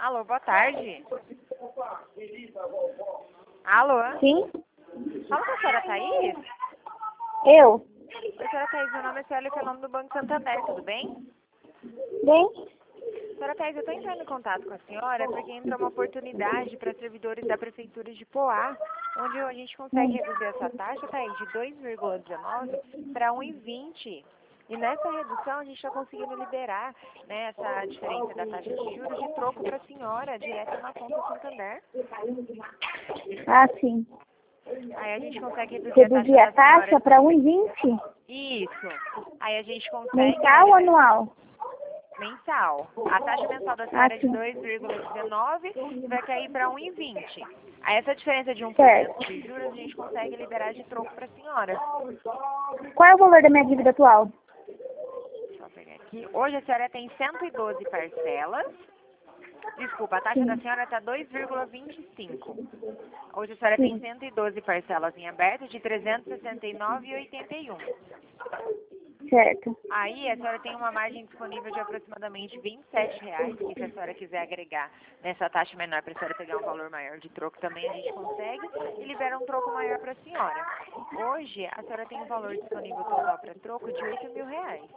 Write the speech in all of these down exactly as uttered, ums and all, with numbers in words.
Alô, boa tarde. Alô? Sim? Fala com a senhora Thaís? Eu? Oi, senhora Thaís, meu nome é Célia, que é o nome do Banco Santander, tudo bem? Bem? Senhora Thaís, eu estou entrando em contato com a senhora porque entrou uma oportunidade para servidores da Prefeitura de Poá, onde a gente consegue Hum. reduzir essa taxa, Thaís, de dois vírgula dezenove para um vírgula vinte. E nessa redução a gente está conseguindo liberar, né, essa diferença da taxa de juros de troco para a senhora, direto na conta Santander. Ah, sim. Aí a gente consegue reduzir Reduzir a a taxa da taxa senhora. para um e vinte? Isso. Aí a gente consegue... Mensal ou anual? Mensal. A taxa mensal da Ah, senhora é de sim. dois vírgula dezenove e vai cair para um vírgula vinte. Aí essa diferença de um por Certo. cento de juros a gente consegue liberar de troco para a senhora. Qual é o valor da minha dívida atual? Deixa eu pegar aqui. Hoje a senhora tem cento e doze parcelas. Desculpa, a taxa Sim. da senhora está dois vírgula vinte e cinco. Hoje a senhora tem Sim. cento e doze parcelas em aberto de trezentos e sessenta e nove vírgula oitenta e um. Certo. Aí a senhora tem uma margem disponível de aproximadamente vinte e sete reais, que se a senhora quiser agregar nessa taxa menor para a senhora pegar um valor maior de troco também a gente consegue e libera um troco maior para a senhora. Hoje a senhora tem um valor disponível total para troco de oito mil reais.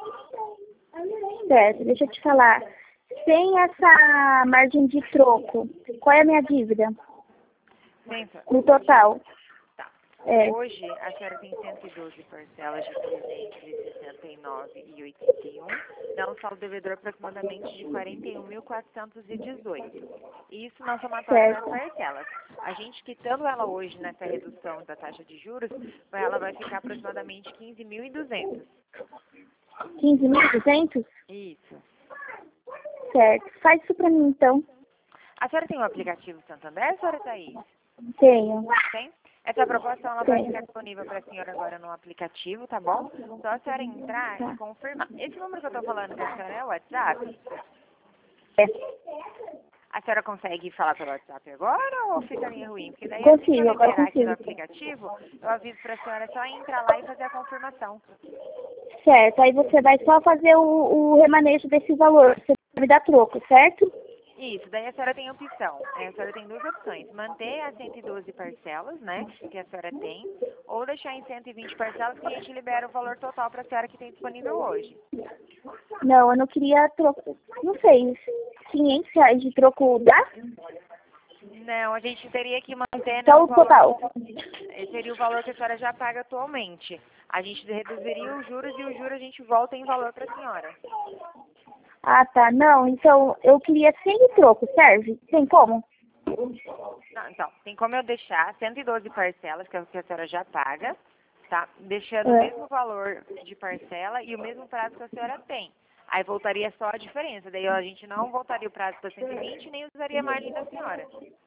Certo. Deixa eu te falar. Sem essa margem de troco, qual é a minha dívida? Pensa, No hoje, total. tá. É. Hoje a senhora tem cento e doze parcelas de trezentos e sessenta e nove vírgula oitenta e um, dá um saldo devedor aproximadamente de quarenta e um mil quatrocentos e dezoito. Isso na somatória das Certo. parcelas. A gente quitando ela hoje nessa redução da taxa de juros, ela vai ficar aproximadamente quinze mil e duzentos. quinze mil e duzentos? Isso. Certo. Faz isso pra mim, então. A senhora tem o aplicativo Santander, senhora Thaís? Tenho. Tem? Essa proposta ela vai Tem. ficar disponível para a senhora agora no aplicativo, tá bom? Só a senhora entrar Tá. e confirmar. Esse número que eu tô falando com a senhora é o WhatsApp? É. A senhora consegue falar pelo WhatsApp agora ou fica meio ruim? Porque daí assim que eu Consigo, agora liberar aqui no consigo. aplicativo, eu aviso para a senhora só entrar lá e fazer a confirmação. Certo. Aí você vai só fazer o, o remanejo desse valor. Você vai me dar troco, certo? Isso, daí a senhora tem opção. Aí a senhora tem duas opções. Manter as cento e doze parcelas, né, que a senhora tem, ou deixar em cento e vinte parcelas que a gente libera o valor total para a senhora que tem disponível hoje. Não, eu não queria troco. Não sei. quinhentos reais de troco dá? Não, a gente teria que manter, né, Só o o valor. total. Esse seria o valor que a senhora já paga atualmente. A gente reduziria os juros e os juros a gente volta em valor para a senhora. Ah, tá. Não, então eu queria sem o troco, serve? Tem como? Não, então, tem como eu deixar cento e doze parcelas, que é o que a senhora já paga, tá? Deixando o É. mesmo valor de parcela e o mesmo prazo que a senhora tem. Aí voltaria só a diferença. Daí a gente não voltaria o prazo para cento e vinte nem usaria a margem da senhora.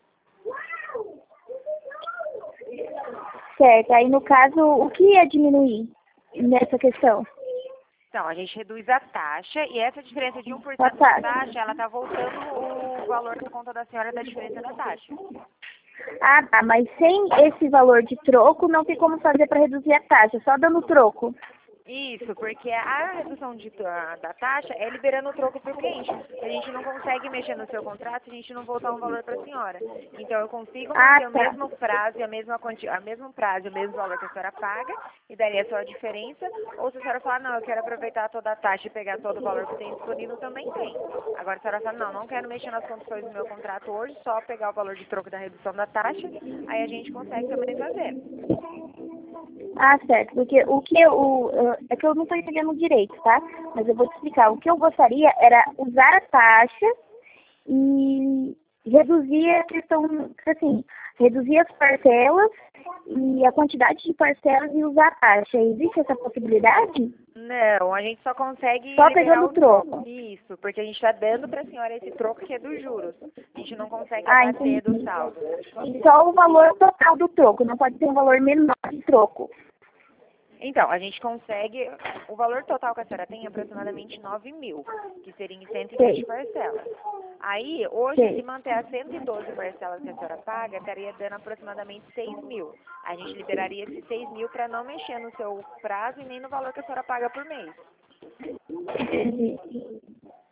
Certo. Aí, no caso, o que ia diminuir nessa questão? Então, a gente reduz a taxa e essa diferença de um por A cento da taxa. taxa, ela está voltando o valor da conta da senhora da diferença da taxa. Ah, tá. Mas sem esse valor de troco, não tem como fazer para reduzir a taxa, só dando troco. Isso, porque a redução de, da da taxa é liberando o troco para o cliente. A gente não consegue mexer no seu contrato se a gente não voltar um valor para a senhora. Então, eu consigo Ah, manter o tá. mesmo prazo e a mesma quanti a mesmo prazo e o mesmo valor que a senhora paga, e daí é só a diferença. Ou se a senhora falar, não, eu quero aproveitar toda a taxa e pegar todo o valor que tem disponível, também tem. Agora, a senhora fala, não, não quero mexer nas condições do meu contrato hoje, só pegar o valor de troco da redução da taxa, aí a gente consegue também fazer. Ah, certo. Porque o que eu... eu- É que eu não estou entendendo direito, tá? Mas eu vou te explicar. O que eu gostaria era usar a taxa e reduzir a questão, assim, reduzir as parcelas e a quantidade de parcelas e usar a taxa. Existe essa possibilidade? Não, a gente só consegue Só liberar pegando o o troco. Isso, porque a gente está dando para a senhora esse troco que é dos juros. A gente não consegue Ah, abater do entendi. saldo. E só o valor total do troco, não pode ter um valor menor de troco. Então, a gente consegue, o valor total que a senhora tem é aproximadamente nove mil, que seria em cento e vinte Sei, parcelas. Aí, hoje, se sei. manter as cento e doze parcelas que a senhora paga, estaria dando aproximadamente seis mil. A gente liberaria esses seis mil para não mexer no seu prazo e nem no valor que a senhora paga por mês. Entendi.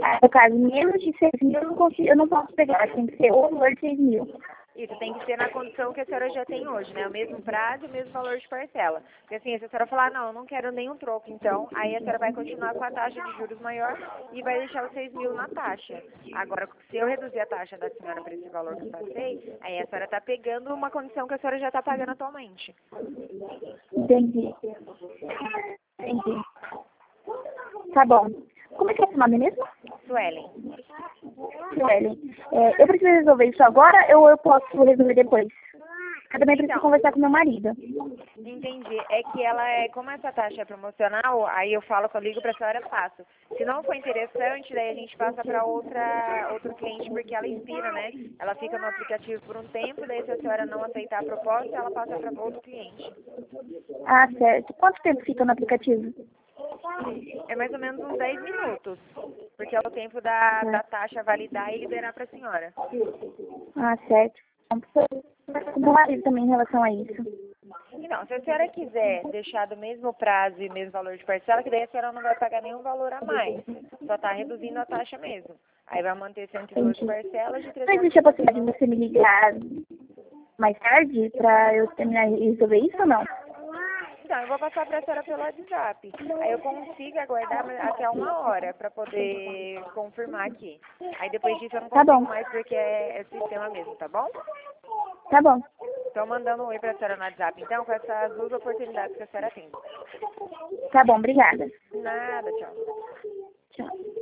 Ah, no caso, menos de seis mil eu não, consigo, eu não posso pegar, tem que ser o valor de seis mil. Isso tem que ser na condição que a senhora já tem hoje, né? O mesmo prazo, o mesmo valor de parcela. Porque assim, se a senhora falar, não, eu não quero nenhum troco, então, aí a senhora vai continuar com a taxa de juros maior e vai deixar os seis mil na taxa. Agora, se eu reduzir a taxa da senhora para esse valor que eu passei, aí a senhora está pegando uma condição que a senhora já está pagando atualmente. Entendi. Entendi. Tá bom. Como é que é seu nome mesmo? Suelen. Suelen. É, eu preciso resolver isso agora ou eu posso resolver depois? Eu também preciso Então, conversar com meu marido. entendi. É que ela é, como essa taxa é promocional, aí eu falo que eu ligo para a senhora e passo. Se não for interessante, daí a gente passa para outra outro cliente, porque ela expira, né? Ela fica no aplicativo por um tempo, daí se a senhora não aceitar a proposta, ela passa para outro cliente. Ah, certo. Quanto tempo fica no aplicativo? É mais ou menos uns dez minutos, porque é o tempo da, da taxa validar e liberar para a senhora. Ah, certo. Com meu marido também em relação a isso. Então, se a senhora quiser deixar do mesmo prazo e mesmo valor de parcela, que daí a senhora não vai pagar nenhum valor a mais. Só está reduzindo a taxa mesmo. Aí vai manter cento e doze parcelas de Não trezentos existe a possibilidade de você me ligar mais tarde para eu terminar e resolver isso ou não? Então, eu vou passar para a senhora pelo WhatsApp. Aí eu consigo aguardar até uma hora para poder confirmar aqui. Aí depois disso eu não Tá consigo bom. mais porque é, é sistema mesmo, tá bom? Tá bom. Estou mandando um oi para a senhora no WhatsApp, então, com essas duas oportunidades que a senhora tem. Tá bom, obrigada. Nada, tchau. Tchau.